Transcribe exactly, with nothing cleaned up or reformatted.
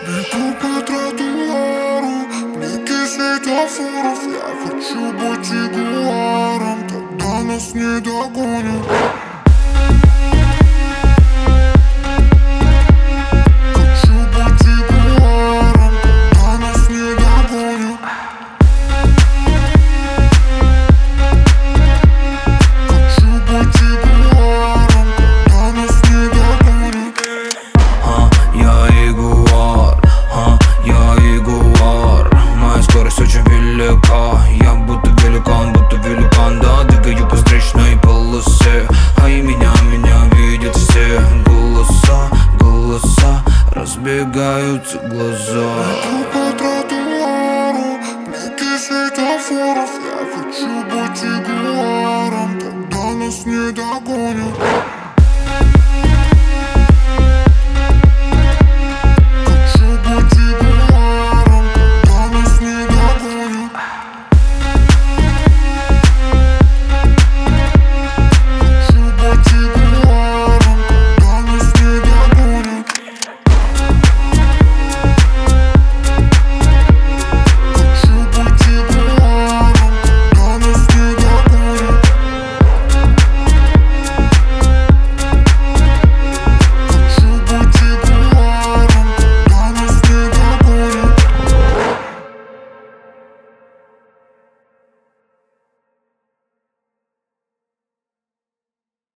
Иду по тротуару, блики светофоров. Я хочу быть ягуаром, тогда нас не догонят. Хочу быть ягуаром, тогда нас не догонят. Хочу быть ягуаром, тогда нас не догонят. А, я ягуар, а, я ягуар. Моя скорость очень велика. Я будто великан, будто великан. Да, двигаю по встречной полосе. А и меня, меня видят все. Голоса, голоса, разбегаются глаза. Иду по тротуару, блики светофоров. Я хочу быть ягуаром, тогда нас не догонят.